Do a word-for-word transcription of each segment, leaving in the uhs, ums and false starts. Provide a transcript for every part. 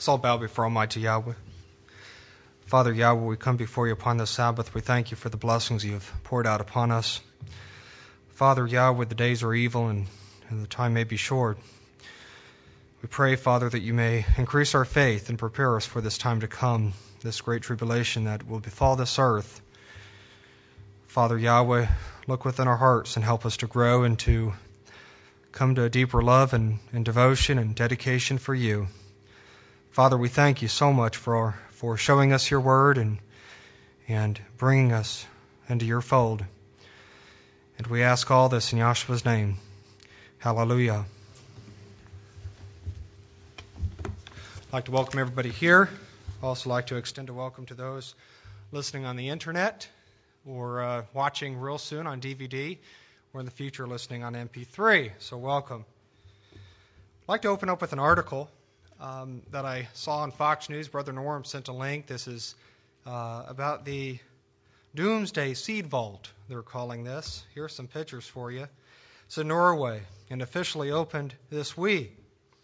Let's all bow before Almighty Yahweh. Father Yahweh, we come before you upon this Sabbath. We thank you for the blessings you have poured out upon us. Father Yahweh, the days are evil and, and the time may be short. We pray, Father, that you may increase our faith and prepare us for this time to come, this great tribulation that will befall this earth. Father Yahweh, look within our hearts and help us to grow and to come to a deeper love and, and devotion and dedication for you. Father, we thank you so much for for showing us your word and and bringing us into your fold. And we ask all this in Yahshua's name. Hallelujah. I'd like to welcome everybody here. I'd also like to extend a welcome to those listening on the internet or uh, watching real soon on D V D or in the future listening on M P three. So welcome. I'd like to open up with an article Um, that I saw on Fox News. Brother Norm sent a link. This is uh, about the Doomsday Seed Vault, they're calling this. Here are some pictures for you. It's in Norway and officially opened this week.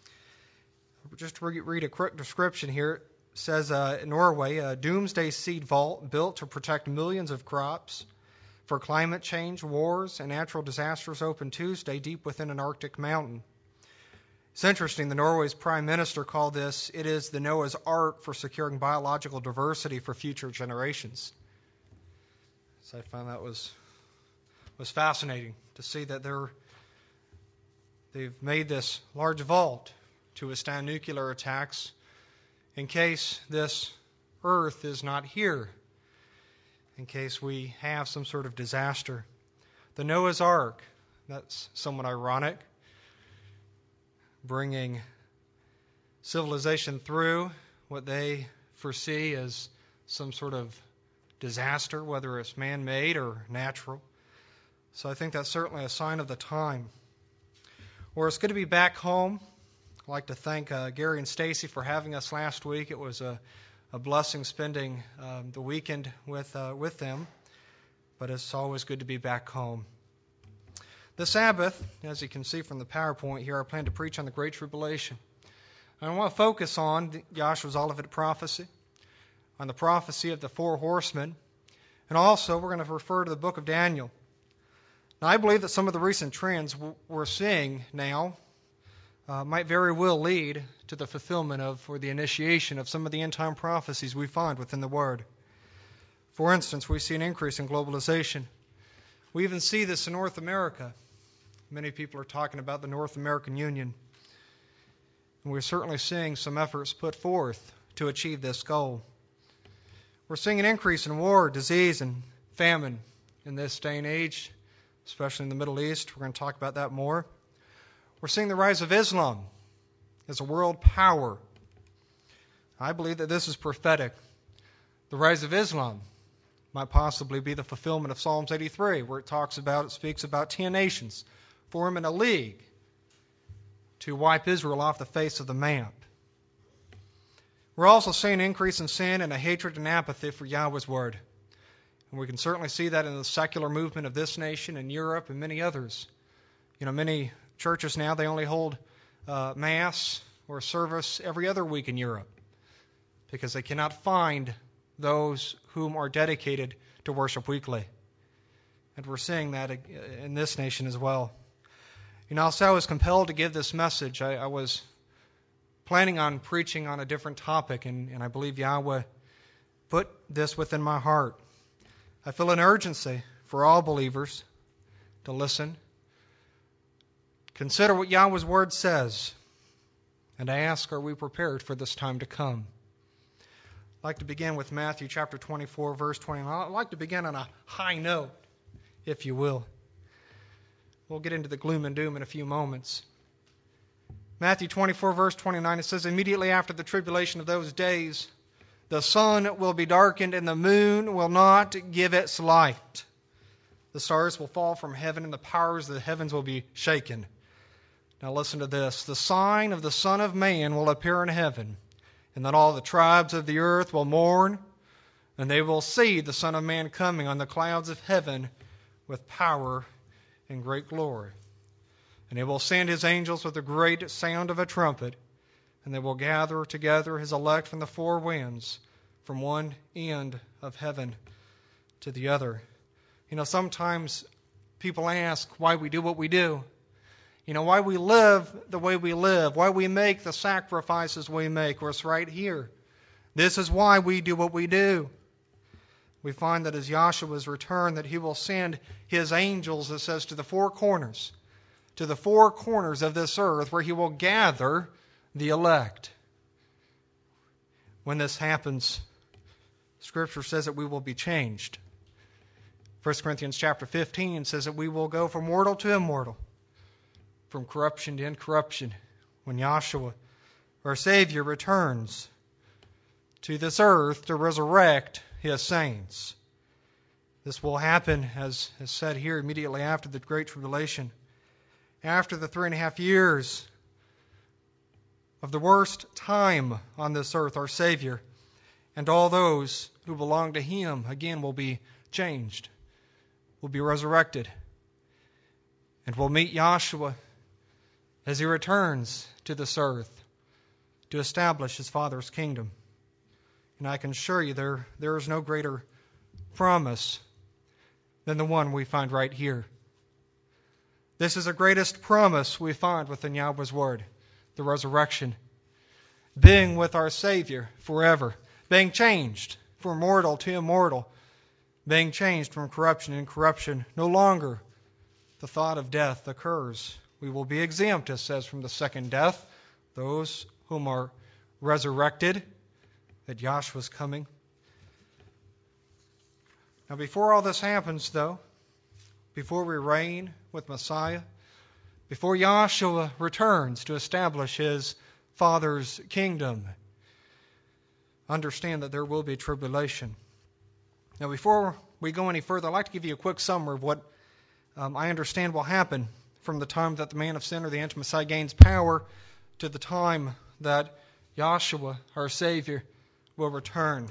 Just to re- read a quick description here. It says uh, in Norway, a Doomsday Seed Vault built to protect millions of crops for climate change, wars, and natural disasters opened Tuesday deep within an Arctic mountain. It's interesting, the Norway's prime minister called this, it is the Noah's Ark for securing biological diversity for future generations. So I found that was was fascinating to see that they're, they've made this large vault to withstand nuclear attacks in case this earth is not here, in case we have some sort of disaster. The Noah's Ark, that's somewhat ironic, bringing civilization through what they foresee as some sort of disaster, whether it's man-made or natural. So I think that's certainly a sign of the time. Well, it's good to be back home. I'd like to thank uh, Gary and Stacy for having us last week. It was a, a blessing spending um, the weekend with uh, with them, but it's always good to be back home. The Sabbath, as you can see from the PowerPoint here, I plan to preach on the Great Tribulation. And I want to focus on Yahshua's Olivet prophecy, on the prophecy of the four horsemen, and also we're going to refer to the book of Daniel. Now, I believe that some of the recent trends we're seeing now uh, might very well lead to the fulfillment of, or the initiation of some of the end-time prophecies we find within the Word. For instance, we see an increase in globalization. We even see this in North America. Many people are talking about the North American Union. And we're certainly seeing some efforts put forth to achieve this goal. We're seeing an increase in war, disease, and famine in this day and age, especially in the Middle East. We're going to talk about that more. We're seeing the rise of Islam as a world power. I believe that this is prophetic. The rise of Islam might possibly be the fulfillment of Psalms eighty-three, where it talks about, it speaks about ten nations forming a league to wipe Israel off the face of the map. We're also seeing an increase in sin and a hatred and apathy for Yahweh's word. And we can certainly see that in the secular movement of this nation and Europe and many others. You know, many churches now, they only hold uh, Mass or service every other week in Europe because they cannot find those whom are dedicated to worship weekly. And we're seeing that in this nation as well. You know, so I was compelled to give this message. I, I was planning on preaching on a different topic, and, and I believe Yahweh put this within my heart. I feel an urgency for all believers to listen, consider what Yahweh's word says, and I ask, are we prepared for this time to come? I'd like to begin with Matthew chapter twenty-four, verse twenty-nine. I'd like to begin on a high note, if you will. We'll get into the gloom and doom in a few moments. Matthew twenty-four, verse twenty-nine, it says, immediately after the tribulation of those days, the sun will be darkened and the moon will not give its light. The stars will fall from heaven and the powers of the heavens will be shaken. Now listen to this. The sign of the Son of Man will appear in heaven, and then all the tribes of the earth will mourn, and they will see the Son of Man coming on the clouds of heaven with power and great glory. And he will send his angels with a great sound of a trumpet, and they will gather together his elect from the four winds, from one end of heaven to the other. You know, sometimes people ask why we do what we do. You know, why we live the way we live, why we make the sacrifices we make. Well, it's right here. This is why we do what we do. We find that as Yahshua's return, that he will send his angels, it says, to the four corners, to the four corners of this earth, where he will gather the elect. When this happens, Scripture says that we will be changed. First Corinthians chapter fifteen says that we will go from mortal to immortal, from corruption to incorruption, when Yahshua, our Savior, returns to this earth to resurrect his saints. This will happen, as is said here, immediately after the Great Tribulation, after the three and a half years of the worst time on this earth. Our Savior and all those who belong to him, again, will be changed, will be resurrected, and will meet Yahshua as he returns to this earth to establish his Father's kingdom. And I can assure you there, there is no greater promise than the one we find right here. This is the greatest promise we find within Yahweh's Word, the resurrection. Being with our Savior forever, being changed from mortal to immortal, being changed from corruption to incorruption. No longer the thought of death occurs. We will be exempt, it says, from the second death, those whom are resurrected, that Yahshua's coming. Now, before all this happens, though, before we reign with Messiah, before Yahshua returns to establish his Father's kingdom, understand that there will be tribulation. Now, before we go any further, I'd like to give you a quick summary of what um, I understand will happen from the time that the man of sin or the anti-Messiah gains power to the time that Yahshua, our Savior, will return.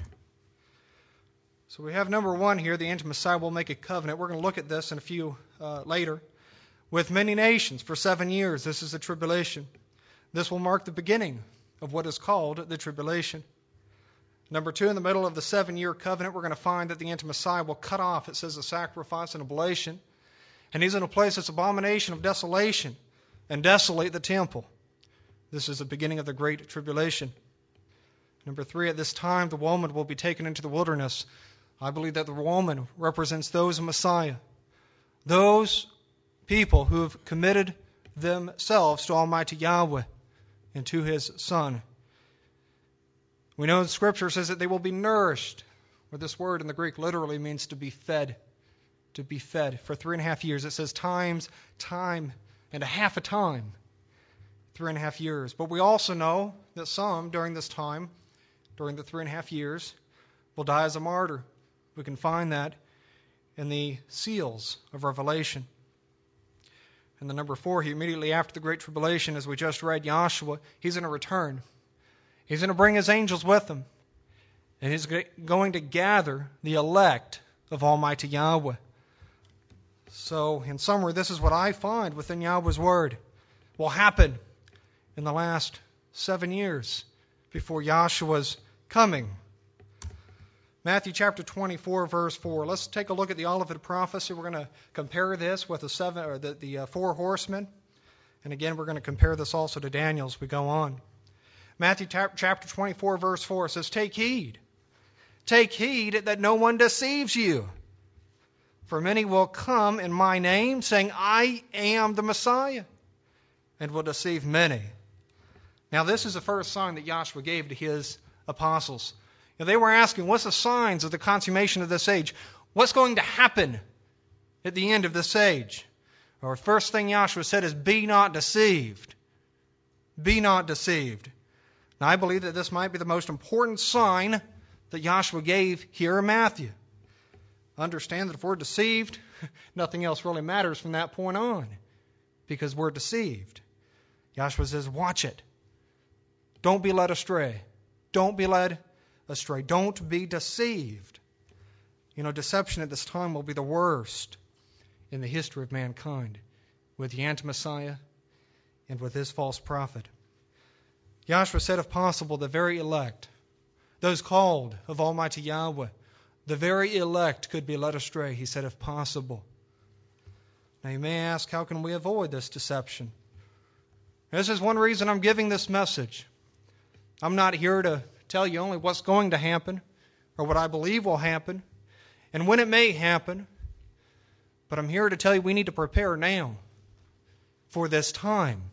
So we have number one here, the anti-Messiah will make a covenant. We're going to look at this in a few uh, later. With many nations for seven years. This is the tribulation. This will mark the beginning of what is called the tribulation. Number two, in the middle of the seven-year covenant, we're going to find that the anti-Messiah will cut off, it says, the sacrifice and oblation. And he's in a place that's abomination of desolation and desolate the temple. This is the beginning of the great tribulation. Number three, at this time, the woman will be taken into the wilderness. I believe that the woman represents those in Messiah. Those people who have committed themselves to Almighty Yahweh and to his Son. We know the Scripture says that they will be nourished, where this word in the Greek literally means to be fed. To be fed for three and a half years. It says times, time, and a half a time. Three and a half years. But we also know that some during this time, during the three and a half years, will die as a martyr. We can find that in the seals of Revelation. And the number four, he immediately after the Great Tribulation, as we just read, Yahshua, he's going to return. He's going to bring his angels with him. And he's going to gather the elect of Almighty Yahweh. So, in summary, this is what I find within Yahweh's Word will happen in the last seven years before Yahshua's coming. Matthew chapter twenty-four, verse four. Let's take a look at the Olivet prophecy. We're going to compare this with the seven or the, the uh, four horsemen. And again, we're going to compare this also to Daniel as we go on. Matthew chapter twenty-four, verse four says, "Take heed. Take heed that no one deceives you. For many will come in my name, saying, I am the Messiah, and will deceive many." Now, this is the first sign that Yahshua gave to his apostles. Now, they were asking, what's the signs of the consummation of this age? What's going to happen at the end of this age? Or first thing Yahshua said is, be not deceived. Be not deceived. Now, I believe that this might be the most important sign that Yahshua gave here in Matthew. Understand that if we're deceived, nothing else really matters from that point on, because we're deceived. Yahshua says, watch it. Don't be led astray. Don't be led astray. Don't be deceived. You know, deception at this time will be the worst in the history of mankind, with the anti-Messiah and with his false prophet. Joshua said, if possible, the very elect, those called of Almighty Yahweh, the very elect could be led astray. He said, if possible. Now you may ask, how can we avoid this deception? This is one reason I'm giving this message. I'm not here to tell you only what's going to happen or what I believe will happen and when it may happen, but I'm here to tell you we need to prepare now for this time.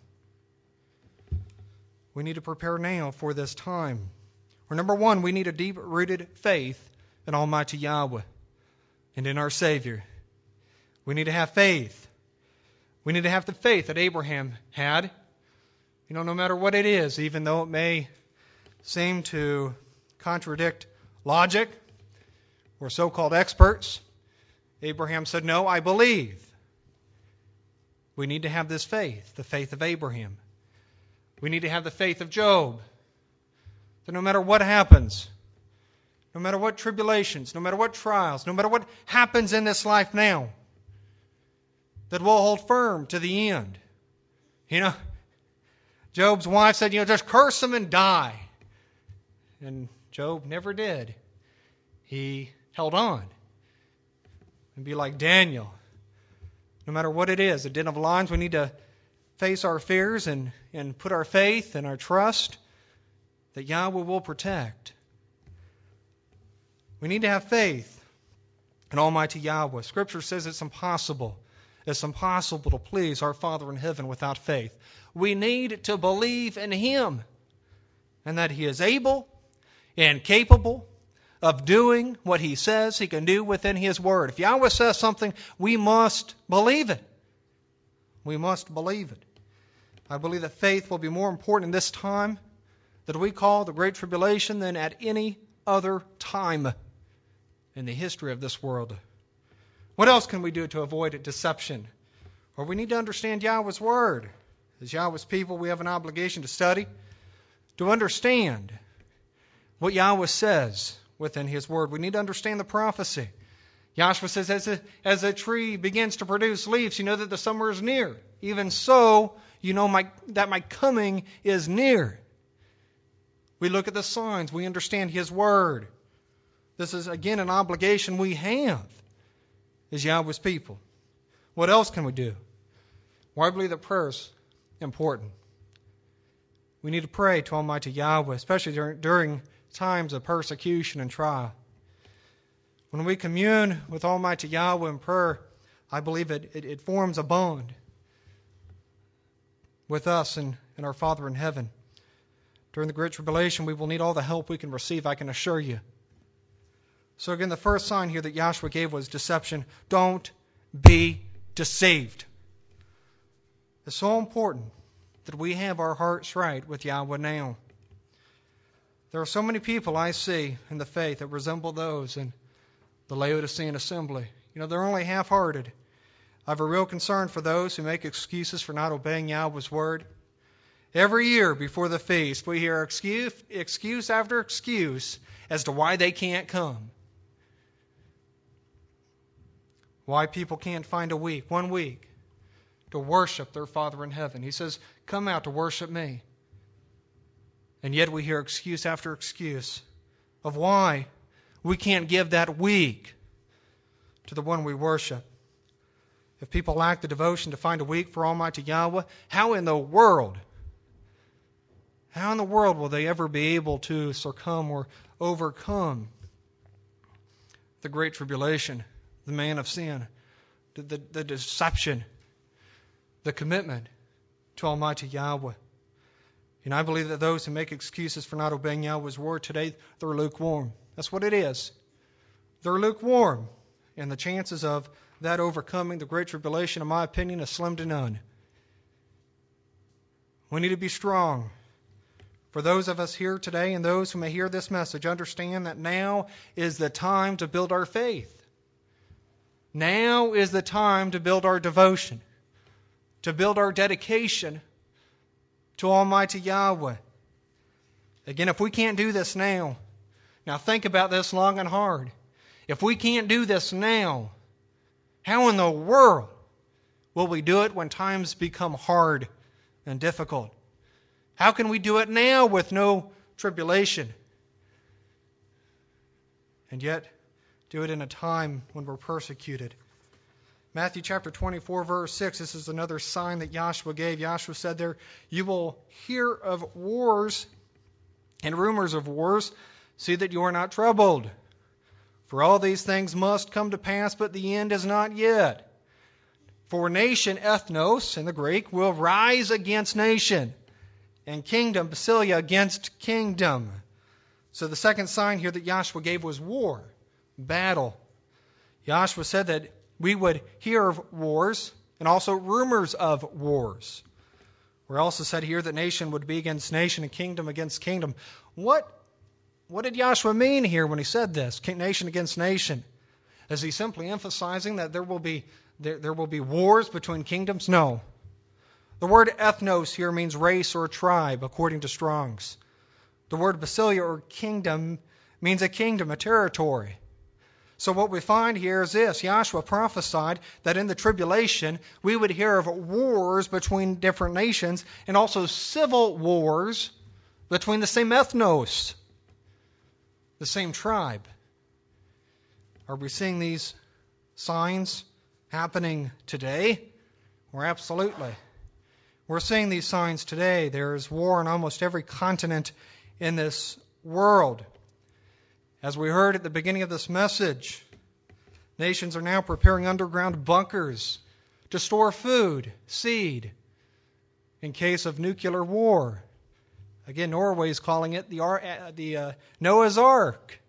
We need to prepare now for this time. Or number one, we need a deep-rooted faith in Almighty Yahweh and in our Savior. We need to have faith. We need to have the faith that Abraham had. You know, no matter what it is, even though it may seem to contradict logic or so-called experts, Abraham said, no, I believe. We need to have this faith, the faith of Abraham. We need to have the faith of Job, that no matter what happens, no matter what tribulations, no matter what trials, no matter what happens in this life now, that we'll hold firm to the end. You know, Job's wife said, you know, just curse him and die. And Job never did. He held on. And be like Daniel. No matter what it is, a den of lions, we need to face our fears and, and put our faith and our trust that Yahweh will protect. We need to have faith in Almighty Yahweh. Scripture says it's impossible. It's impossible to please our Father in heaven without faith. We need to believe in Him and that He is able and capable of doing what He says He can do within His Word. If Yahweh says something, we must believe it. We must believe it. I believe that faith will be more important in this time that we call the Great Tribulation than at any other time in the history of this world. What else can we do to avoid deception? Well, we need to understand Yahweh's Word. As Yahweh's people, we have an obligation to study, to understand what Yahweh says within His Word. We need to understand the prophecy. Joshua says, as a, as a tree begins to produce leaves, you know that the summer is near. Even so, you know my, that my coming is near. We look at the signs. We understand His Word. This is, again, an obligation we have as Yahweh's people. What else can we do? Well, I believe that prayer is important. We need to pray to Almighty Yahweh, especially during, during times of persecution and trial. When we commune with Almighty Yahweh in prayer, I believe it, it, it forms a bond with us and, and our Father in heaven. During the Great Tribulation, we will need all the help we can receive, I can assure you. So again, the first sign here that Joshua gave was deception. Don't be deceived. It's so important that we have our hearts right with Yahweh now. There are so many people I see in the faith that resemble those in the Laodicean assembly. You know, they're only half-hearted. I have a real concern for those who make excuses for not obeying Yahweh's word. Every year before the feast, we hear excuse, excuse after excuse as to why they can't come. Why people can't find a week, one week, to worship their Father in heaven. He says, come out to worship me. And yet we hear excuse after excuse of why we can't give that week to the one we worship. If people lack the devotion to find a week for Almighty Yahweh, how in the world, how in the world will they ever be able to succumb or overcome the Great Tribulation, the man of sin, the, the, the deception, the commitment to Almighty Yahweh? And I believe that those who make excuses for not obeying Yahweh's word today, they're lukewarm. That's what it is. They're lukewarm. And the chances of that overcoming the Great Tribulation, in my opinion, is slim to none. We need to be strong. For those of us here today and those who may hear this message, understand that now is the time to build our faith. Now is the time to build our devotion, to build our dedication to Almighty Yahweh. Again, if we can't do this now, now think about this long and hard. If we can't do this now, how in the world will we do it when times become hard and difficult? How can we do it now with no tribulation? And yet, do it in a time when we're persecuted. Matthew chapter twenty-four, verse six, this is another sign that Joshua gave. Joshua said there, you will hear of wars and rumors of wars. See that you are not troubled. For all these things must come to pass, but the end is not yet. For nation, ethnos in the Greek, will rise against nation, and kingdom, basilia, against kingdom. So the second sign here that Joshua gave was war, battle. Joshua said that we would hear of wars and also rumors of wars. We're also said here that nation would be against nation and kingdom against kingdom. What, what did Joshua mean here when he said this, nation against nation? Is he simply emphasizing that there will be there, there will be wars between kingdoms? No. The word ethnos here means race or tribe, according to Strong's. The word basilia or kingdom means a kingdom, a territory. So what we find here is this. Joshua prophesied that in the tribulation we would hear of wars between different nations and also civil wars between the same ethnos, the same tribe. Are we seeing these signs happening today? Well, absolutely. We're seeing these signs today. There is war on almost every continent in this world. As we heard at the beginning of this message, nations are now preparing underground bunkers to store food, seed, in case of nuclear war. Again, Norway is calling it the, the uh, Noah's Ark.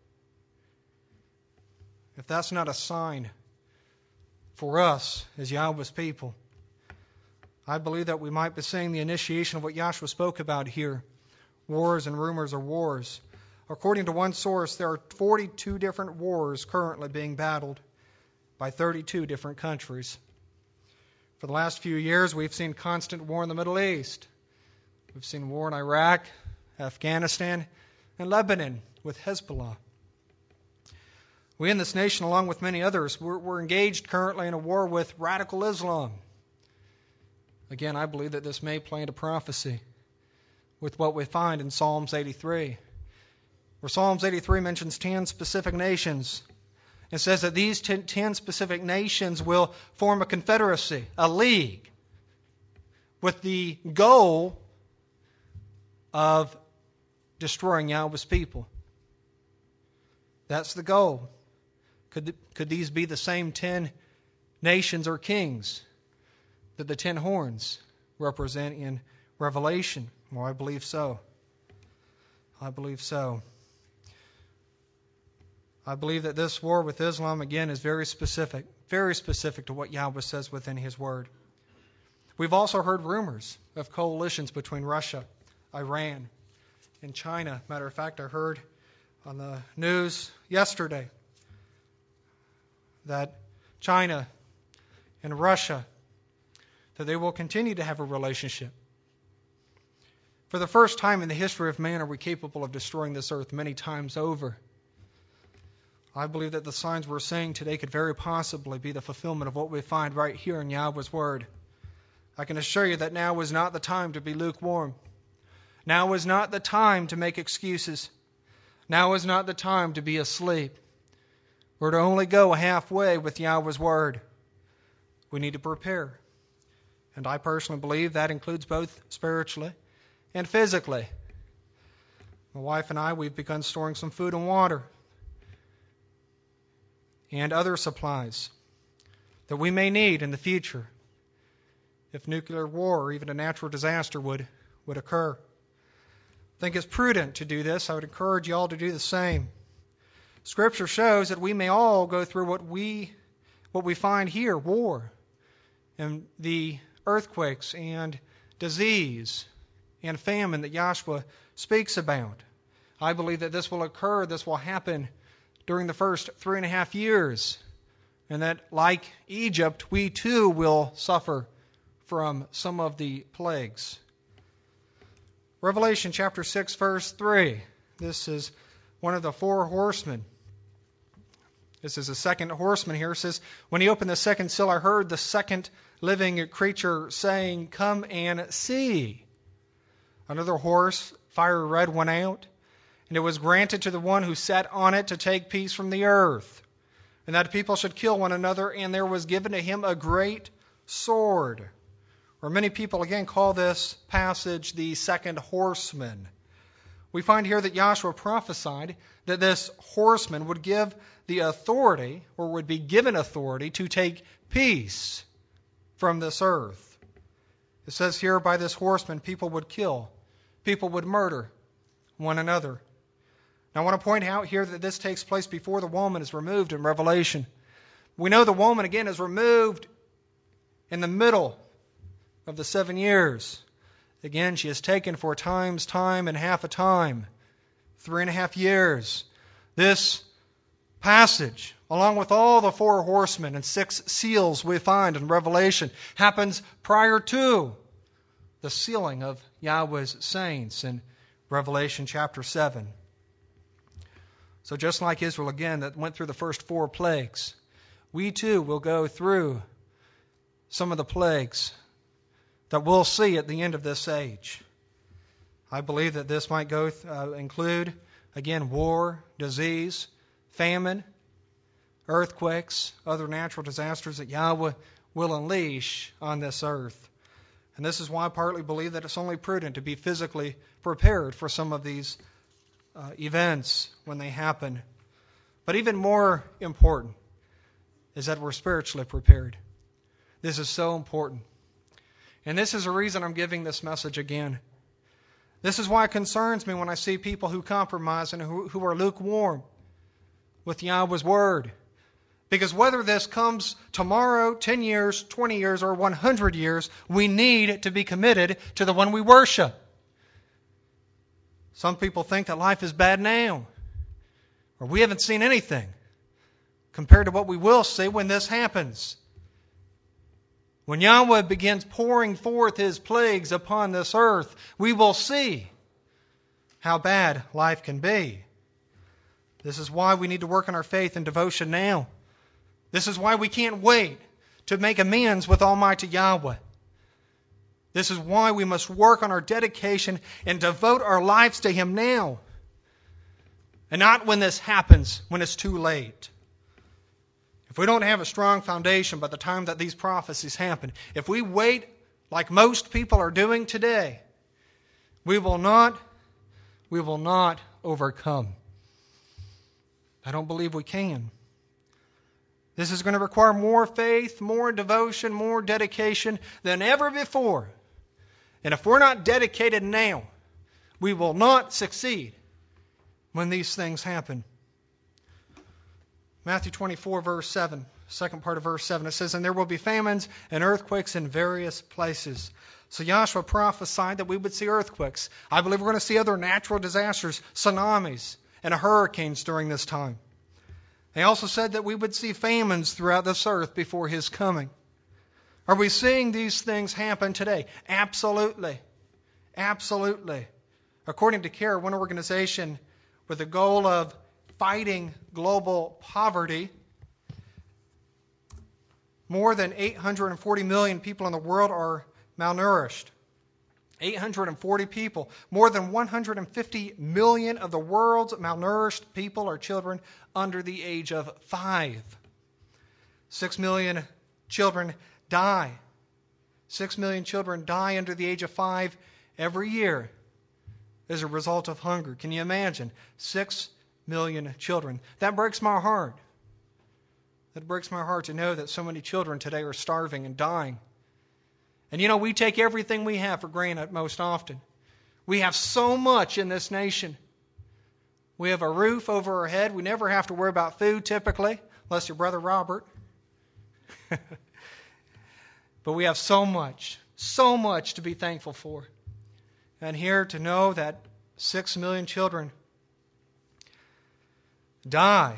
If that's not a sign for us as Yahweh's people, I believe that we might be seeing the initiation of what Joshua spoke about here. Wars and rumors of wars. According to one source, there are forty-two different wars currently being battled by thirty-two different countries. For the last few years, we've seen constant war in the Middle East. We've seen war in Iraq, Afghanistan, and Lebanon with Hezbollah. We in this nation, along with many others, we're, we're engaged currently in a war with radical Islam. Again, I believe that this may play into prophecy with what we find in Psalms eighty-three. Where Psalms eighty-three mentions ten specific nations. It says that these ten specific nations will form a confederacy, a league, with the goal of destroying Yahweh's people. That's the goal. Could, could these be the same ten nations or kings that the ten horns represent in Revelation? Well, I believe so. I believe so. I believe that this war with Islam, again, is very specific, very specific to what Yahweh says within His Word. We've also heard rumors of coalitions between Russia, Iran, and China. Matter of fact, I heard on the news yesterday that China and Russia, that they will continue to have a relationship. For the first time in the history of man are we capable of destroying this earth many times over. I believe that the signs we're seeing today could very possibly be the fulfillment of what we find right here in Yahweh's Word. I can assure you that now is not the time to be lukewarm. Now is not the time to make excuses. Now is not the time to be asleep. We're to only go halfway with Yahweh's Word. We need to prepare. And I personally believe that includes both spiritually and physically. My wife and I, we've begun storing some food and water and other supplies that we may need in the future if nuclear war or even a natural disaster would, would occur. I think it's prudent to do this. I would encourage you all to do the same. Scripture shows that we may all go through what we what we find here, war, and the earthquakes and disease and famine that Joshua speaks about. I believe that this will occur, this will happen during the first three and a half years, and that like Egypt, we too will suffer from some of the plagues. Revelation chapter six, verse three. This is one of the four horsemen. This is the second horseman here. It says, when he opened the second seal, I heard the second living creature saying, come and see. Another horse, fiery red, went out, and it was granted to the one who sat on it to take peace from the earth, and that people should kill one another, and there was given to him a great sword. Or many people again call this passage the second horseman. We find here that Joshua prophesied that this horseman would give the authority, or would be given authority, to take peace from this earth. It says here, by this horseman, people would kill, people would murder one another. Now I want to point out here that this takes place before the woman is removed in Revelation. We know the woman, again, is removed in the middle of the seven years. Again, she is taken for a time's time and half a time. Three and a half years. This passage, along with all the four horsemen and six seals we find in Revelation, happens prior to the sealing of Yahweh's saints in Revelation chapter seven. So just like Israel, again, that went through the first four plagues, we too will go through some of the plagues that we'll see at the end of this age. I believe that this might go uh, include, again, war, disease, famine, earthquakes, other natural disasters that Yahweh will unleash on this earth. And this is why I partly believe that it's only prudent to be physically prepared for some of these uh, events when they happen. But even more important is that we're spiritually prepared. This is so important. And this is the reason I'm giving this message again. This is why it concerns me when I see people who compromise and who, who are lukewarm with Yahweh's Word. Because whether this comes tomorrow, ten years, twenty years, or one hundred years, we need to be committed to the one we worship. Some people think that life is bad now, or we haven't seen anything compared to what we will see when this happens. When Yahweh begins pouring forth His plagues upon this earth, we will see how bad life can be. This is why we need to work on our faith and devotion now. This is why we can't wait to make amends with Almighty Yahweh. This is why we must work on our dedication and devote our lives to Him now, and not when this happens, when it's too late. If we don't have a strong foundation by the time that these prophecies happen, if we wait like most people are doing today, we will not, we will not overcome. I don't believe we can. This is going to require more faith, more devotion, more dedication than ever before. And if we're not dedicated now, we will not succeed when these things happen. Matthew twenty-four, verse seven, second part of verse seven, it says, and there will be famines and earthquakes in various places. So Joshua prophesied that we would see earthquakes. I believe we're going to see other natural disasters, tsunamis, and hurricanes during this time. He also said that we would see famines throughout this earth before His coming. Are we seeing these things happen today? Absolutely. Absolutely. According to CARE, one organization with the goal of fighting global poverty, more than eight hundred forty million people in the world are malnourished. eight hundred forty people. More than one hundred fifty million of the world's malnourished people are children under the age of five. Six million children die. Six million children die under the age of five every year as a result of hunger. Can you imagine? Six million children. That breaks my heart. That breaks my heart to know that so many children today are starving and dying. And you know, we take everything we have for granted most often. We have so much in this nation. We have a roof over our head. We never have to worry about food typically, unless your brother Robert. But we have so much, so much to be thankful for. And here to know that six million children die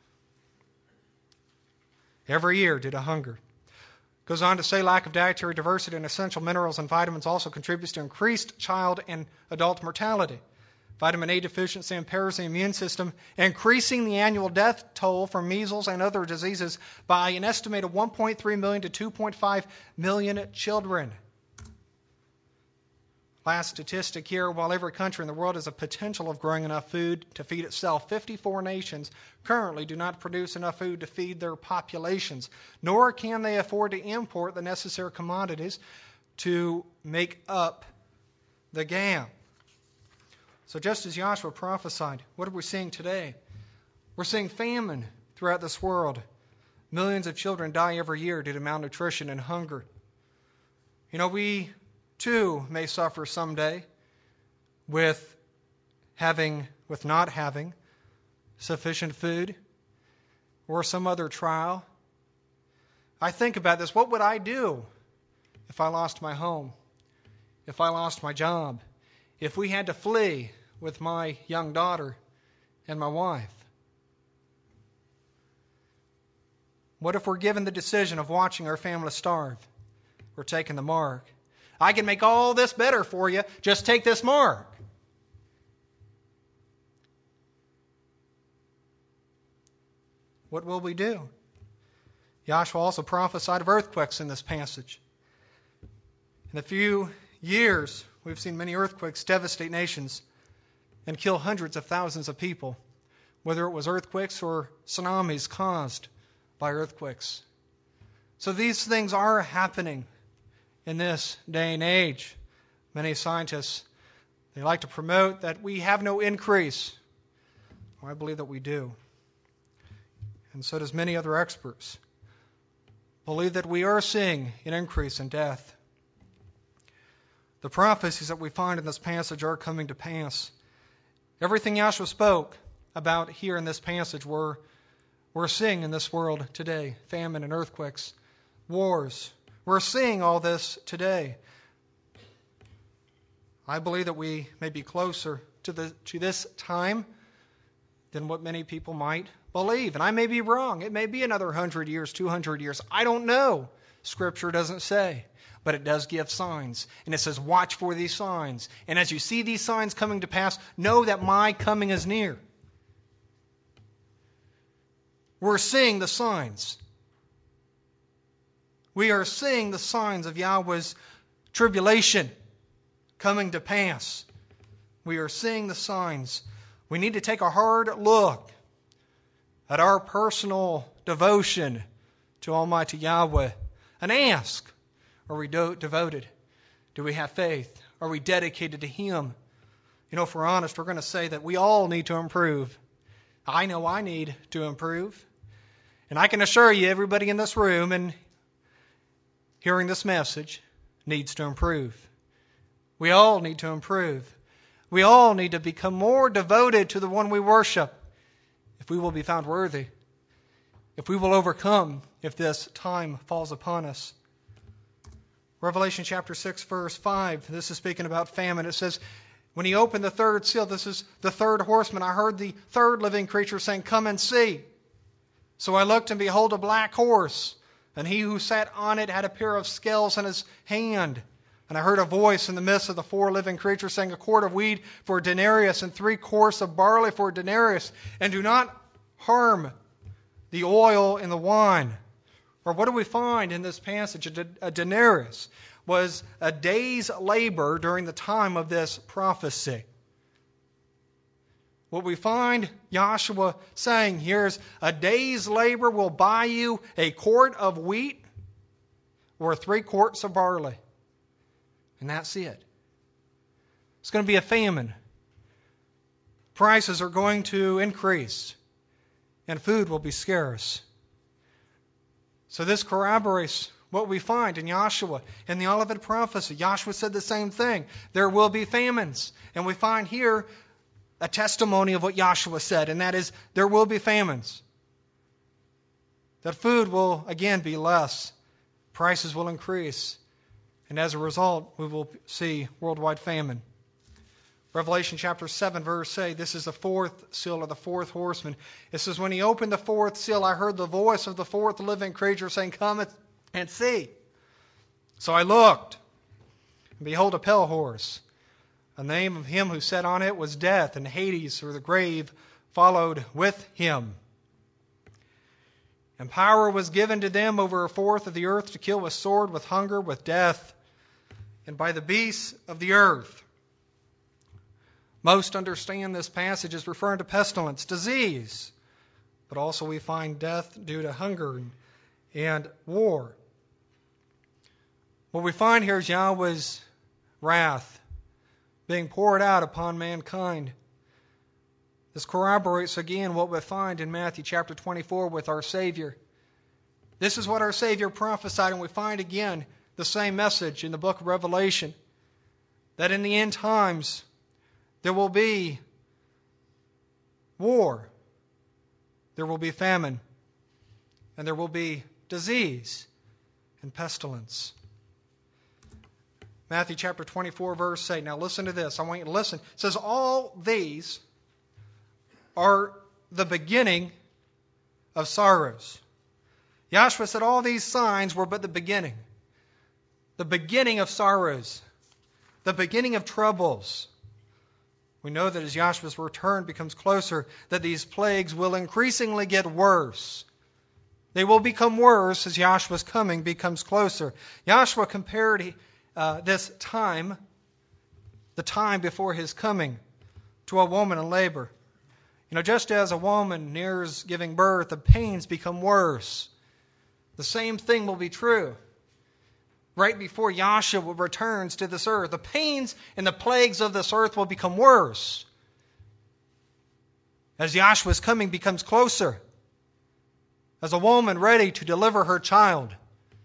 every year due to hunger. Goes on to say lack of dietary diversity and essential minerals and vitamins also contributes to increased child and adult mortality. Vitamin A deficiency impairs the immune system, increasing the annual death toll from measles and other diseases by an estimated one point three million to two point five million children. Last statistic here, while every country in the world has a potential of growing enough food to feed itself, fifty-four nations currently do not produce enough food to feed their populations, nor can they afford to import the necessary commodities to make up the gap. So just as Joshua prophesied, what are we seeing today? We're seeing famine throughout this world. Millions of children die every year due to malnutrition and hunger. You know, we too may suffer someday with having, with not having sufficient food or some other trial. I think about this. What would I do if I lost my home? If I lost my job? If we had to flee with my young daughter and my wife? What if we're given the decision of watching our family starve? We're taking the mark. I can make all this better for you. Just take this mark. What will we do? Joshua also prophesied of earthquakes in this passage. In a few years, we've seen many earthquakes devastate nations and kill hundreds of thousands of people, whether it was earthquakes or tsunamis caused by earthquakes. So these things are happening in this day and age. Many scientists, they like to promote that we have no increase. Well, I believe that we do. And so does many other experts. Believe that we are seeing an increase in death. The prophecies that we find in this passage are coming to pass. Everything Joshua spoke about here in this passage we're, we're seeing in this world today. Famine and earthquakes, wars. We're seeing all this today. I believe that we may be closer to the to this time than what many people might believe. And I may be wrong. It may be another hundred years, two hundred years. I don't know. Scripture doesn't say. But it does give signs. And it says, watch for these signs. And as you see these signs coming to pass, know that my coming is near. We're seeing the signs. We are seeing the signs of Yahweh's tribulation coming to pass. We are seeing the signs. We need to take a hard look at our personal devotion to Almighty Yahweh and ask, are we do- devoted? Do we have faith? Are we dedicated to Him? You know, if we're honest, we're going to say that we all need to improve. I know I need to improve. And I can assure you, everybody in this room and hearing this message needs to improve. We all need to improve. We all need to become more devoted to the one we worship if we will be found worthy, if we will overcome if this time falls upon us. Revelation chapter six, verse five, this is speaking about famine. It says, when he opened the third seal, this is the third horseman, I heard the third living creature saying, come and see. So I looked, and behold, a black horse, and he who sat on it had a pair of scales in his hand. And I heard a voice in the midst of the four living creatures saying, a quart of wheat for a denarius, and three quarts of barley for a denarius, and do not harm the oil in the wine. Or what do we find in this passage? A denarius was a day's labor during the time of this prophecy. What we find Joshua saying here is a day's labor will buy you a quart of wheat or three quarts of barley. And that's it. It's going to be a famine. Prices are going to increase. And food will be scarce. So this corroborates what we find in Joshua. In the Olivet prophecy, Joshua said the same thing. There will be famines. And we find here a testimony of what Joshua said, and that is there will be famines. That food will again be less. Prices will increase. And as a result, we will see worldwide famine. Revelation chapter seven, verse eight, this is the fourth seal of the fourth horseman. It says, when he opened the fourth seal, I heard the voice of the fourth living creature saying, come and see. So I looked, and behold, a pale horse. The name of him who sat on it was Death, and Hades, or the grave, followed with him. And power was given to them over a fourth of the earth to kill with sword, with hunger, with death. and by the beasts of the earth. Most understand this passage as referring to pestilence, disease, but also we find death due to hunger and war. What we find here is Yahweh's wrath being poured out upon mankind. This corroborates again what we find in Matthew chapter twenty-four with our Savior. This is what our Savior prophesied, and we find again the same message in the book of Revelation, that in the end times there will be war, there will be famine, and there will be disease and pestilence. Matthew chapter twenty-four, verse eight. Now listen to this. I want you to listen. It says, all these are the beginning of sorrows. Yahshua said all these signs were but the beginning. The beginning of sorrows. The beginning of troubles. We know that as Yahshua's return becomes closer, that these plagues will increasingly get worse. They will become worse as Yahshua's coming becomes closer. Yahshua compared uh, this time, the time before his coming, to a woman in labor. You know, just as a woman nears giving birth, the pains become worse. The same thing will be true right before Yahshua returns to this earth. The pains and the plagues of this earth will become worse as Yahshua's coming becomes closer. As a woman ready to deliver her child,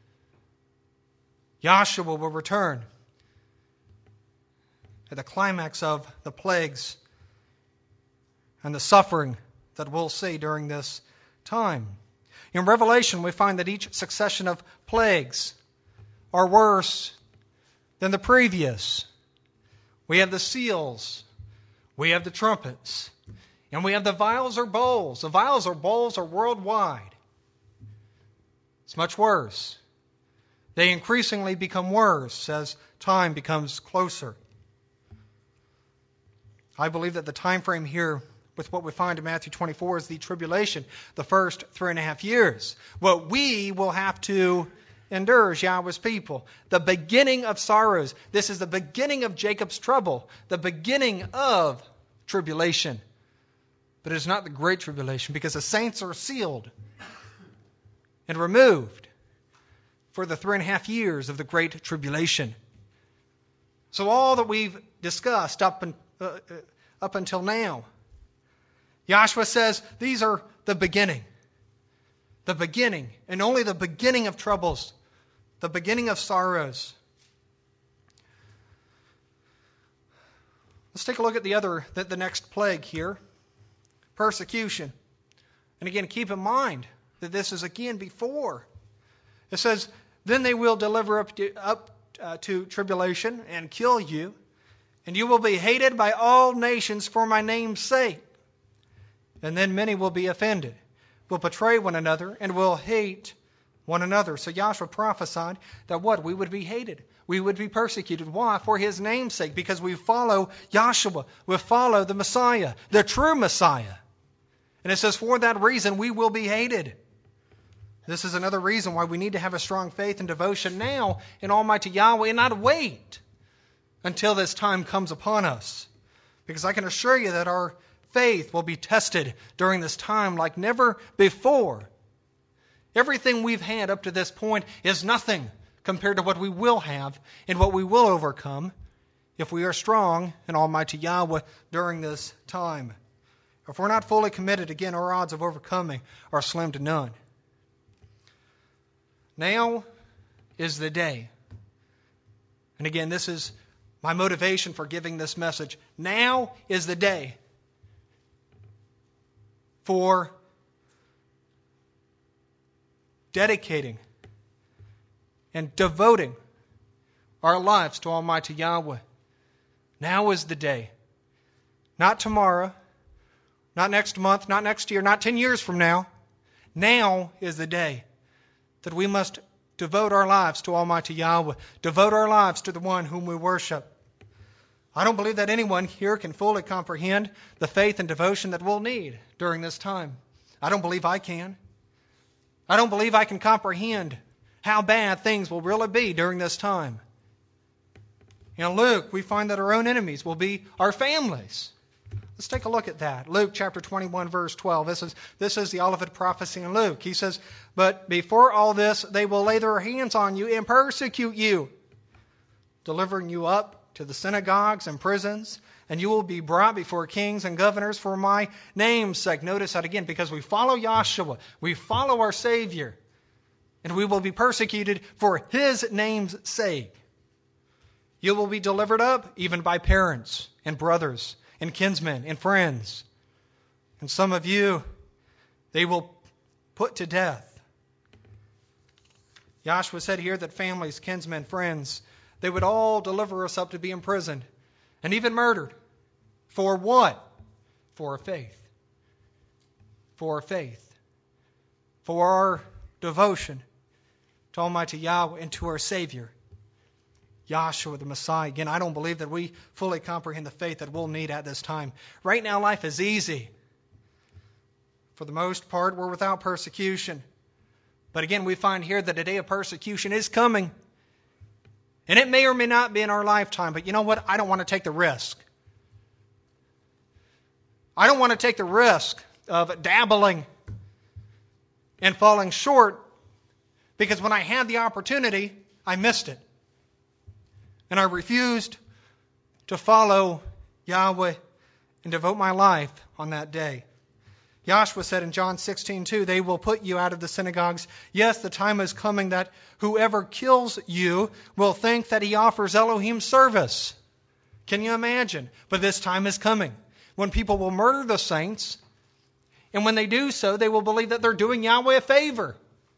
Yahshua will return at the climax of the plagues and the suffering that we'll see during this time. In Revelation, we find that each succession of plagues are worse than the previous. We have the seals, we have the trumpets, and we have the vials or bowls. The vials or bowls are worldwide. It's much worse. They increasingly become worse as time becomes closer. I believe that the time frame here with what we find in Matthew twenty-four is the tribulation, the first three and a half years. What we will have to endure as Yahweh's people. The beginning of sorrows. This is the beginning of Jacob's trouble. The beginning of tribulation. But it is not the great tribulation, because the saints are sealed and removed for the three and a half years of the great tribulation. So all that we've discussed up, and, uh, up until now, Yahshua says these are the beginning. The beginning, and only the beginning of troubles, the beginning of sorrows. Let's take a look at the other, the, the next plague here, persecution. And again, keep in mind that this is again before. It says, then they will deliver up to, up uh, to tribulation and kill you, and you will be hated by all nations for my name's sake. And then many will be offended, will betray one another, and will hate one another. So Yahshua prophesied that what? We would be hated. We would be persecuted. Why? For his name's sake. Because we follow Yahshua. We follow the Messiah, the true Messiah. And it says for that reason we will be hated. This is another reason why we need to have a strong faith and devotion now in Almighty Yahweh and not wait until this time comes upon us. Because I can assure you that our faith will be tested during this time like never before. Everything we've had up to this point is nothing compared to what we will have and what we will overcome if we are strong in Almighty Yahweh during this time. If we're not fully committed, again, our odds of overcoming are slim to none. Now is the day. And again, this is my motivation for giving this message. Now is the day for dedicating and devoting our lives to Almighty Yahweh. Now is the day. Not tomorrow, not next month, not next year, not ten years from now. Now is the day that we must devote our lives to Almighty Yahweh, devote our lives to the one whom we worship. I don't believe that anyone here can fully comprehend the faith and devotion that we'll need during this time. I don't believe I can. I don't believe I can comprehend how bad things will really be during this time. In Luke, we find that our own enemies will be our families. Let's take a look at that. Luke chapter twenty-one, verse twelve. This is, this is the Olivet prophecy in Luke. He says, "But before all this, they will lay their hands on you and persecute you, delivering you up to the synagogues and prisons, and you will be brought before kings and governors for my name's sake." Notice that again, because we follow Yahshua, we follow our Savior, and we will be persecuted for His name's sake. You will be delivered up even by parents and brothers and kinsmen and friends. And some of you, they will put to death. Yahshua said here that families, kinsmen, friends, they would all deliver us up to be imprisoned and even murdered. For what? For our faith. For our faith. For our devotion to Almighty Yahweh and to our Savior, Yahshua the Messiah. Again, I don't believe that we fully comprehend the faith that we'll need at this time. Right now, life is easy. For the most part, we're without persecution. But again, we find here that a day of persecution is coming. And it may or may not be in our lifetime. But you know what? I don't want to take the risk. I don't want to take the risk of dabbling and falling short, because when I had the opportunity, I missed it. And I refused to follow Yahweh and devote my life on that day. Yahshua said in John sixteen two, "They will put you out of the synagogues. Yes, the time is coming that whoever kills you will think that he offers Elohim service." Can you imagine? But this time is coming when people will murder the saints, and when they do so, they will believe that they're doing Yahweh a favor.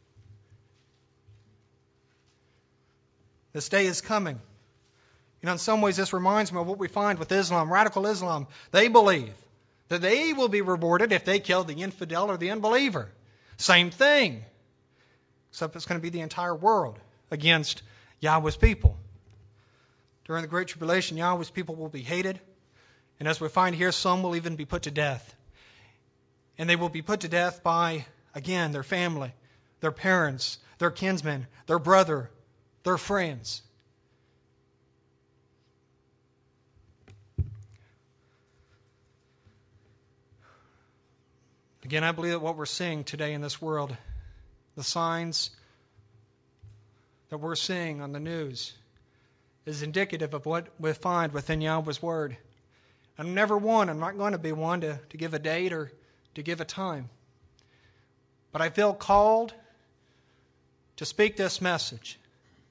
This day is coming. You know, in some ways, this reminds me of what we find with Islam, radical Islam. They believe that they will be rewarded if they kill the infidel or the unbeliever. Same thing, except it's going to be the entire world against Yahweh's people. During the Great Tribulation, Yahweh's people will be hated. And as we find here, some will even be put to death. And they will be put to death by, again, their family, their parents, their kinsmen, their brother, their friends. Again, I believe that what we're seeing today in this world, the signs that we're seeing on the news, is indicative of what we find within Yahweh's Word. I'm never one, I'm not going to be one to, to give a date or to give a time. But I feel called to speak this message,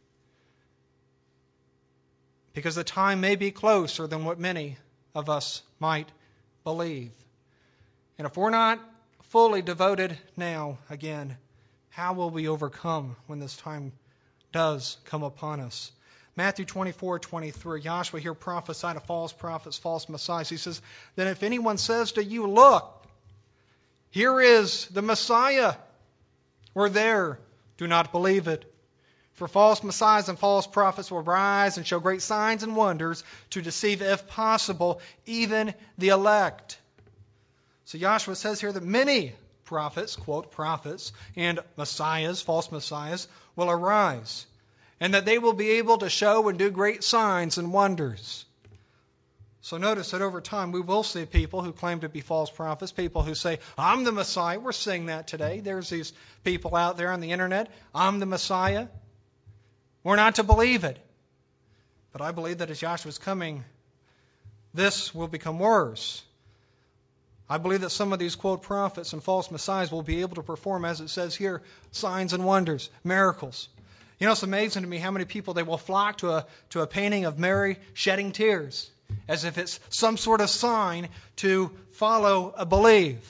because the time may be closer than what many of us might believe. And if we're not fully devoted now, again, how will we overcome when this time does come upon us? Matthew twenty-four twenty-three, Yahshua here prophesied of false prophets, false messiahs. He says, "Then if anyone says to you, 'Look, here is the Messiah,' or 'there,' do not believe it. For false messiahs and false prophets will rise and show great signs and wonders to deceive, if possible, even the elect." So Yahshua says here that many prophets, quote, prophets, and messiahs, false messiahs, will arise, and that they will be able to show and do great signs and wonders. So notice that over time we will see people who claim to be false prophets, people who say, "I'm the Messiah." We're seeing that today. There's these people out there on the internet, "I'm the Messiah." We're not to believe it. But I believe that as Yahshua's coming, this will become worse. I believe that some of these, quote, prophets and false messiahs will be able to perform, as it says here, signs and wonders, miracles. You know, it's amazing to me how many people, they will flock to a, to a painting of Mary shedding tears, as if it's some sort of sign to follow or believe,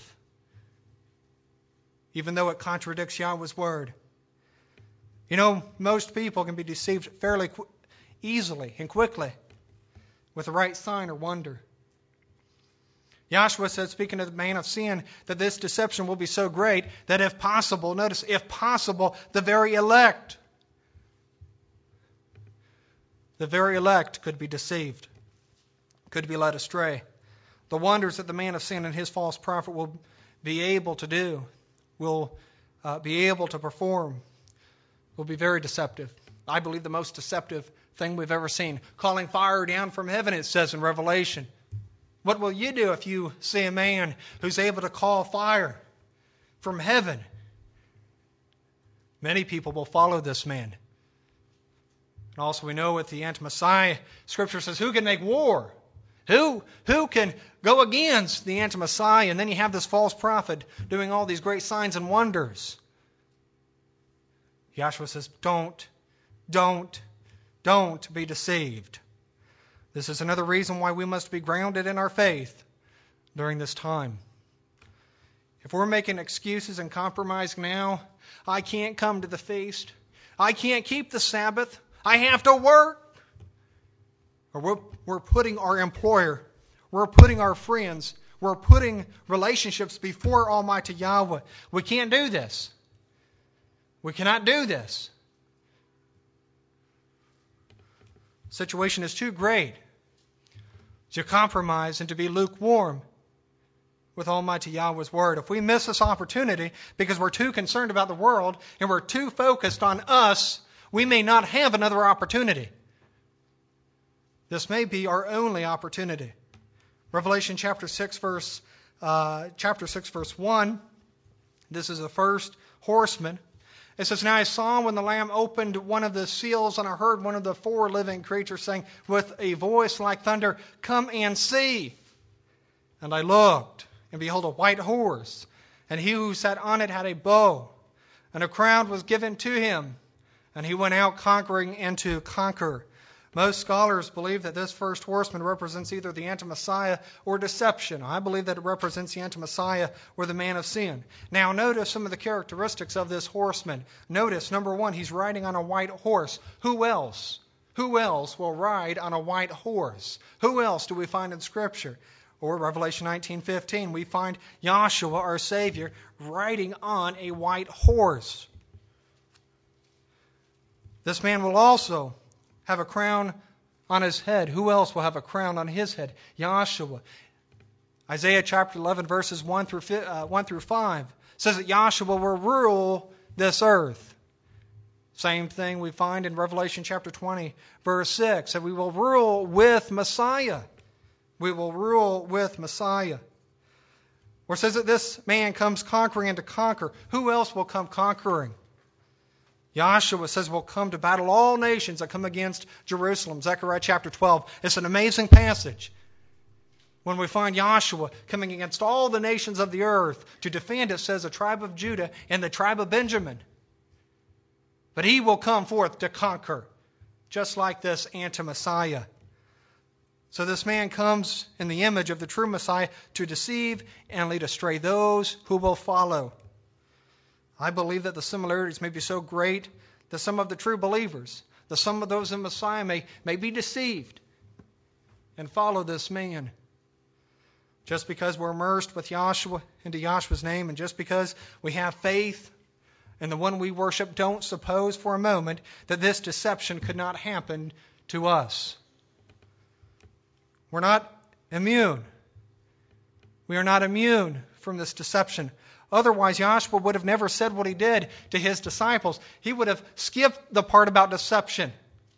even though it contradicts Yahweh's Word. You know, most people can be deceived fairly qu- easily and quickly with the right sign or wonder. Yahshua said, speaking to the man of sin, that this deception will be so great that if possible, notice, if possible, the very elect, the very elect could be deceived, could be led astray. The wonders that the man of sin and his false prophet will be able to do, will uh, be able to perform, will be very deceptive. I believe the most deceptive thing we've ever seen. Calling fire down from heaven, it says in Revelation. What will you do if you see a man who's able to call fire from heaven? Many people will follow this man. And also we know with the anti-Messiah, Scripture says, who can make war? Who, who can go against the anti-Messiah? And then you have this false prophet doing all these great signs and wonders. Yahshua says, don't, don't, don't be deceived. This is another reason why we must be grounded in our faith during this time. If we're making excuses and compromising now, I can't come to the feast. I can't keep the Sabbath. I have to work. Or we're, we're putting our employer, we're putting our friends, we're putting relationships before Almighty Yahweh. We can't do this. We cannot do this. The situation is too great to compromise and to be lukewarm with Almighty Yahweh's Word. If we miss this opportunity because we're too concerned about the world and we're too focused on us, we may not have another opportunity. This may be our only opportunity. Revelation chapter six, verse uh, chapter six, verse one. This is the first horseman. It says, "Now I saw when the Lamb opened one of the seals, and I heard one of the four living creatures saying with a voice like thunder, 'Come and see.' And I looked, and behold, a white horse, and he who sat on it had a bow, and a crown was given to him, and he went out conquering and to conquer." Most scholars believe that this first horseman represents either the anti-Messiah or deception. I believe that it represents the anti-Messiah or the man of sin. Now notice some of the characteristics of this horseman. Notice, number one, he's riding on a white horse. Who else? Who else will ride on a white horse? Who else do we find in Scripture? Or Revelation nineteen fifteen, we find Yahshua, our Savior, riding on a white horse. This man will also have a crown on his head. Who else will have a crown on his head? Yahshua. Isaiah chapter eleven, verses one through uh, one through five says that Yahshua will rule this earth. Same thing we find in Revelation chapter twenty, verse six, that we will rule with Messiah. We will rule with Messiah. Or it says that this man comes conquering and to conquer. Who else will come conquering? Yahshua says we'll come to battle all nations that come against Jerusalem. Zechariah chapter twelve. It's an amazing passage when we find Yahshua coming against all the nations of the earth to defend, it says, the tribe of Judah and the tribe of Benjamin. But he will come forth to conquer, just like this anti-Messiah. So this man comes in the image of the true Messiah to deceive and lead astray those who will follow. I believe that the similarities may be so great that some of the true believers, that some of those in Messiah may, may be deceived and follow this man. Just because we're immersed with Yahshua into Yahshua's name, and just because we have faith in the one we worship, don't suppose for a moment that this deception could not happen to us. We're not immune. We are not immune from this deception. Otherwise, Yahshua would have never said what he did to his disciples. He would have skipped the part about deception.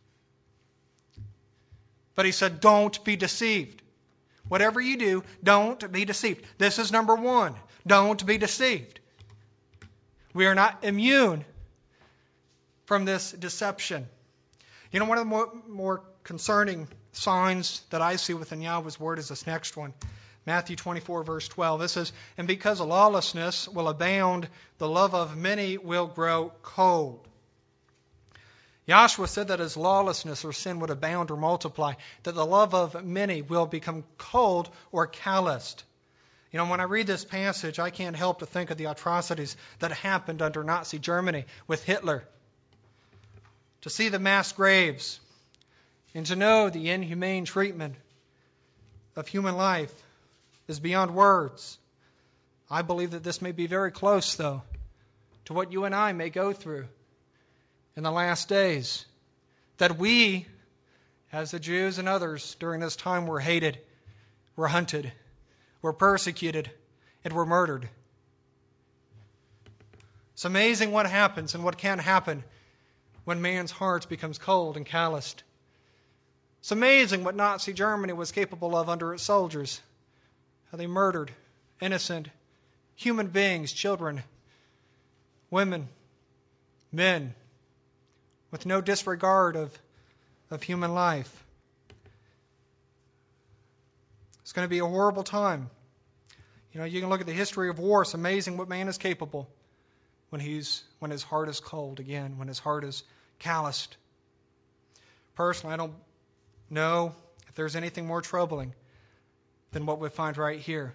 But he said, don't be deceived. Whatever you do, don't be deceived. This is number one. Don't be deceived. We are not immune from this deception. You know, one of the more, more concerning signs that I see within Yahweh's Word is this next one. Matthew twenty-four, verse twelve. It says, "And because lawlessness will abound, the love of many will grow cold." Yahshua said that as lawlessness or sin would abound or multiply, that the love of many will become cold or calloused. You know, when I read this passage, I can't help to think of the atrocities that happened under Nazi Germany with Hitler. To see the mass graves and to know the inhumane treatment of human life is beyond words. I believe that this may be very close, though, to what you and I may go through in the last days. That we, as the Jews and others during this time, were hated, were hunted, were persecuted, and were murdered. It's amazing what happens and what can happen when man's heart becomes cold and calloused. It's amazing what Nazi Germany was capable of under its soldiers. How they murdered innocent human beings, children, women, men, with no disregard of, of human life. It's going to be a horrible time. You know, you can look at the history of war. It's amazing what man is capable when he's when his heart is cold again, when his heart is calloused. Personally, I don't know if there's anything more troubling than what we find right here.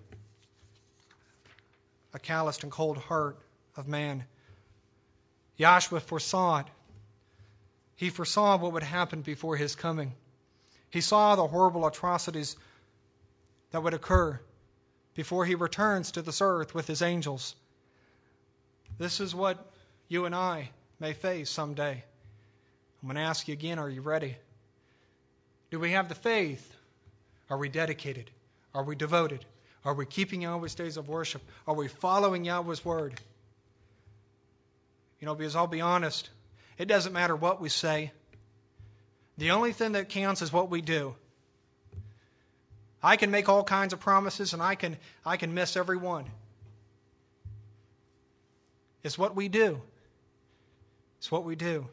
A calloused and cold heart of man. Joshua foresaw it. He foresaw what would happen before his coming. He saw the horrible atrocities that would occur before he returns to this earth with his angels. This is what you and I may face someday. I'm going to ask you again, are you ready? Do we have the faith? Are we dedicated? Are we devoted? Are we keeping Yahweh's days of worship? Are we following Yahweh's word? You know, because I'll be honest, it doesn't matter what we say. The only thing that counts is what we do. I can make all kinds of promises and I can I can miss every one. It's what we do. It's what we do.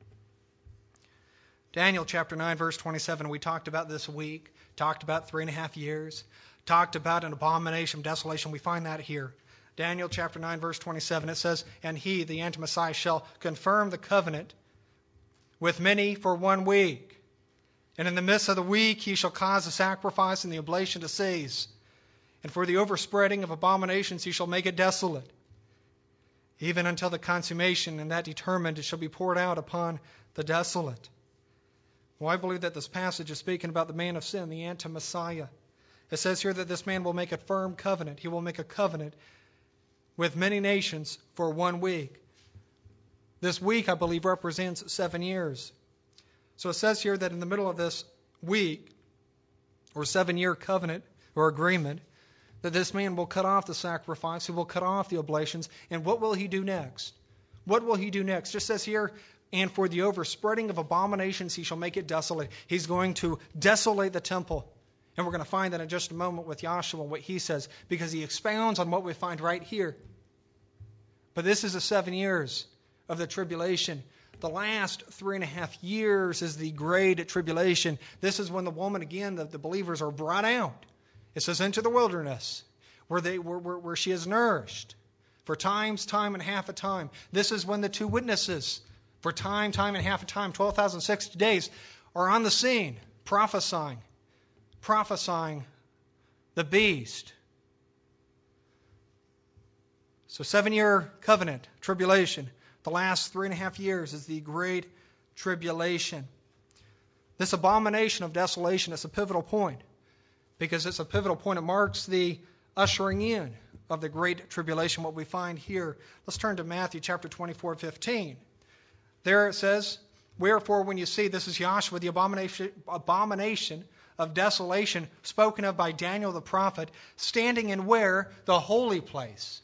Daniel chapter nine, verse twenty-seven, we talked about this a week, talked about three and a half years, talked about an abomination of desolation. We find that here. Daniel chapter nine, verse twenty-seven, it says, "And he, the Anti-Messiah, shall confirm the covenant with many for one week. And in the midst of the week he shall cause the sacrifice and the oblation to cease. And for the overspreading of abominations he shall make it desolate, even until the consummation, and that determined it shall be poured out upon the desolate." Well, I believe that this passage is speaking about the man of sin, the Anti-Messiah. It says here that this man will make a firm covenant. He will make a covenant with many nations for one week. This week, I believe, represents seven years. So it says here that in the middle of this week, or seven-year covenant or agreement, that this man will cut off the sacrifice, he will cut off the oblations, and what will he do next? What will he do next? It just says here, "And for the overspreading of abominations he shall make it desolate." He's going to desolate the temple. And we're going to find that in just a moment with Joshua, what he says, because he expounds on what we find right here. But this is the seven years of the tribulation. The last three and a half years is the great tribulation. This is when the woman, again, the, the believers are brought out. It says into the wilderness, where they where, where, where she is nourished for times, time, and half a time. This is when the two witnesses, for time, time, and half a time, twelve thousand sixty days, are on the scene, prophesying, prophesying the beast. So seven-year covenant, tribulation. The last three and a half years is the great tribulation. This abomination of desolation is a pivotal point, because it's a pivotal point. It marks the ushering in of the great tribulation, what we find here. Let's turn to Matthew chapter twenty-four, fifteen. There it says, "Wherefore when you see," this is Joshua, "the abomination, abomination of desolation spoken of by Daniel the prophet, standing in where? The holy place."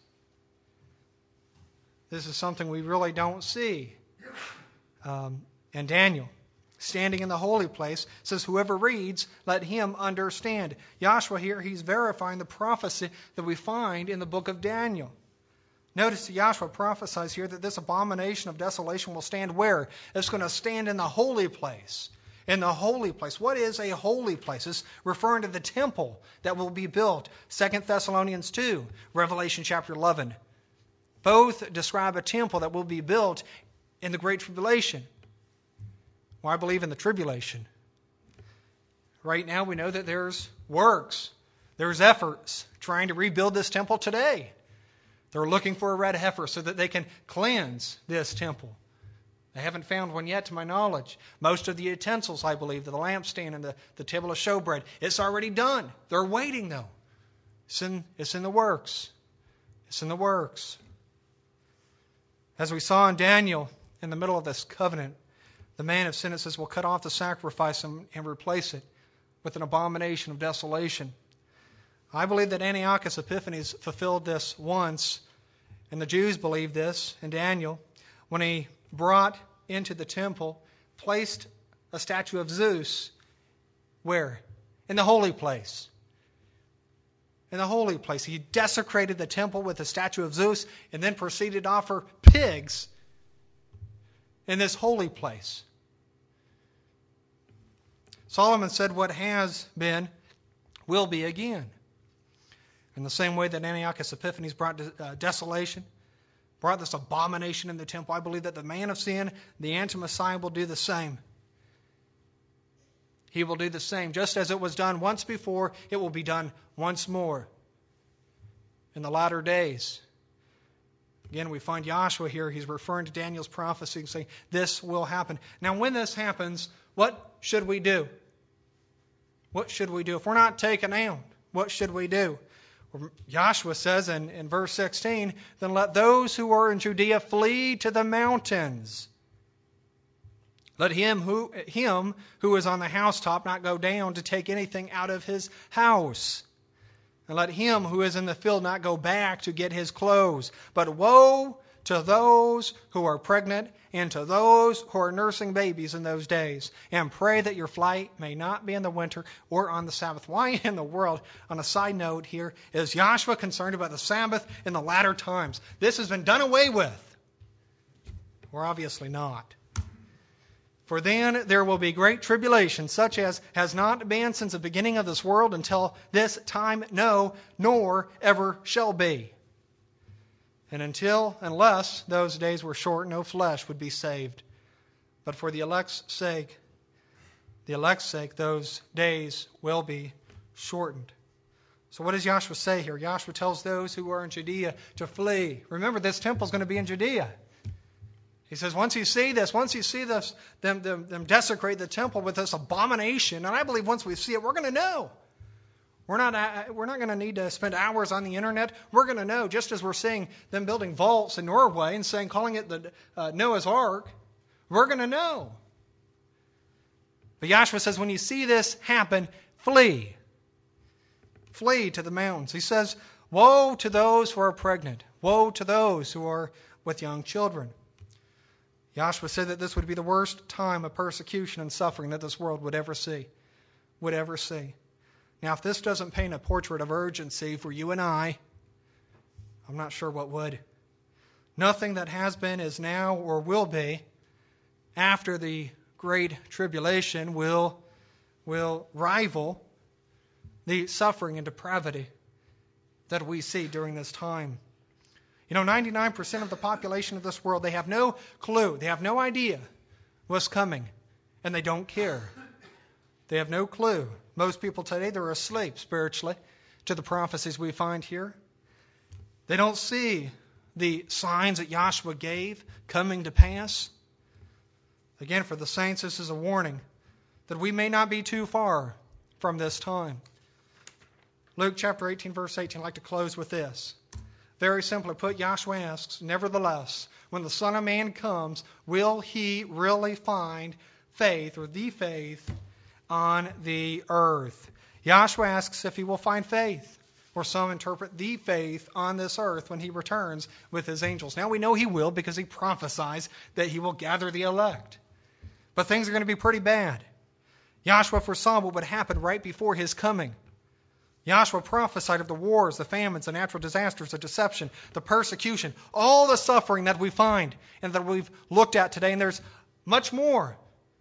This is something we really don't see um, in Daniel. Standing in the holy place, says, "Whoever reads, let him understand." Joshua here, he's verifying the prophecy that we find in the book of Daniel. Notice Joshua prophesies here that this abomination of desolation will stand where? It's going to stand in the holy place. In the holy place. What is a holy place? It's referring to the temple that will be built. Second Thessalonians two, Revelation chapter eleven. Both describe a temple that will be built in the Great Tribulation. Well, I believe in the tribulation. Right now we know that there's works, there's efforts trying to rebuild this temple today. They're looking for a red heifer so that they can cleanse this temple. They haven't found one yet to my knowledge. Most of the utensils, I believe, the lampstand and the, the table of showbread, it's already done. They're waiting though. It's in, it's in the works. It's in the works. As we saw in Daniel, in the middle of this covenant, the man of sin, it says, will cut off the sacrifice and, and replace it with an abomination of desolation. I believe that Antiochus Epiphanes fulfilled this once, and the Jews believed this in Daniel, when he brought into the temple, placed a statue of Zeus Where? In the holy place. In the holy place. He desecrated the temple with the statue of Zeus and then proceeded to offer pigs in this holy place. Solomon said what has been will be again. In the same way that Antiochus Epiphanes brought uh, desolation, brought this abomination in the temple, I believe that the man of sin, the anti-Messiah, will do the same. He will do the same. Just as it was done once before, it will be done once more in the latter days. Again, we find Joshua here. He's referring to Daniel's prophecy and saying, this will happen. Now, when this happens, what should we do? What should we do? If we're not taken out, what should we do? Well, Joshua says in, in verse sixteen, then let those who are in Judea flee to the mountains. Let him who, him who is on the housetop not go down to take anything out of his house. And let him who is in the field not go back to get his clothes. But woe to those who are pregnant and to those who are nursing babies in those days. And pray that your flight may not be in the winter or on the Sabbath. Why in the world, on a side note here, is Joshua concerned about the Sabbath in the latter times? This has been done away with. Or obviously not. For then there will be great tribulation, such as has not been since the beginning of this world until this time, no, nor ever shall be. And until, unless those days were short, no flesh would be saved. But for the elect's sake, the elect's sake, those days will be shortened. So what does Joshua say here? Joshua tells those who are in Judea to flee. Remember, this temple is going to be in Judea. He says, once you see this, once you see this, them, them, them desecrate the temple with this abomination, and I believe once we see it, we're going to know. We're not, we're not going to need to spend hours on the internet. We're going to know, just as we're seeing them building vaults in Norway and saying, calling it the uh, Noah's Ark, we're going to know. But Joshua says, when you see this happen, flee. Flee to the mountains. He says, woe to those who are pregnant. Woe to those who are with young children. Joshua said that this would be the worst time of persecution and suffering that this world would ever see. Would ever see. Now, if this doesn't paint a portrait of urgency for you and I, I'm not sure what would. Nothing that has been, is now, or will be after the great tribulation will, will rival the suffering and depravity that we see during this time. You know, ninety-nine percent of the population of this world, they have no clue. They have no idea what's coming. And they don't care. They have no clue. Most people today, they're asleep spiritually to the prophecies we find here. They don't see the signs that Joshua gave coming to pass. Again, for the saints, this is a warning that we may not be too far from this time. Luke chapter eighteen, verse eighteen, I'd like to close with this. Very simply put, Joshua asks, nevertheless, when the Son of Man comes, will he really find faith, or the faith, on the earth? Joshua asks if he will find faith, or some interpret the faith on this earth when he returns with his angels. Now we know he will because he prophesies that he will gather the elect. But things are going to be pretty bad. Joshua foresaw what would happen right before his coming. Joshua prophesied of the wars, the famines, the natural disasters, the deception, the persecution, all the suffering that we find and that we've looked at today. And there's much more.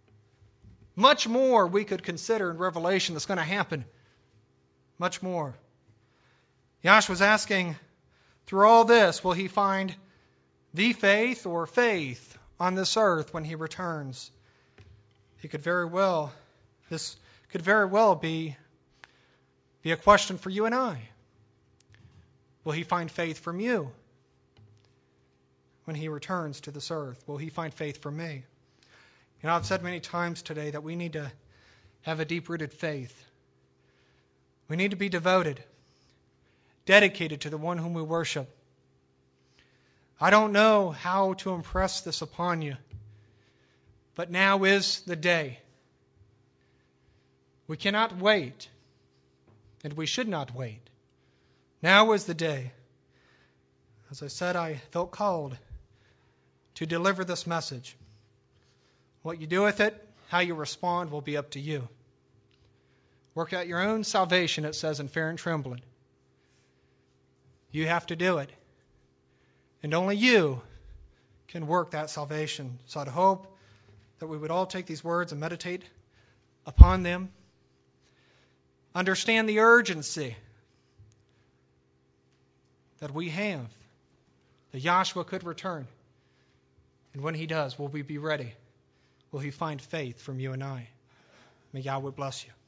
Much more we could consider in Revelation that's going to happen. Much more. Joshua's asking, through all this, will he find the faith or faith on this earth when he returns? He could very well, this could very well be Be a question for you and I. Will he find faith from you when he returns to this earth? Will he find faith from me? You know, I've said many times today that we need to have a deep-rooted faith. We need to be devoted, dedicated to the one whom we worship. I don't know how to impress this upon you, but now is the day. We cannot wait. And we should not wait. Now is the day. As I said, I felt called to deliver this message. What you do with it, how you respond, will be up to you. Work out your own salvation, it says in Fear and Trembling. You have to do it. And only you can work that salvation. So I'd hope that we would all take these words and meditate upon them. Understand the urgency that we have, that Yahshua could return. And when he does, will we be ready? Will he find faith from you and I? May Yahweh bless you.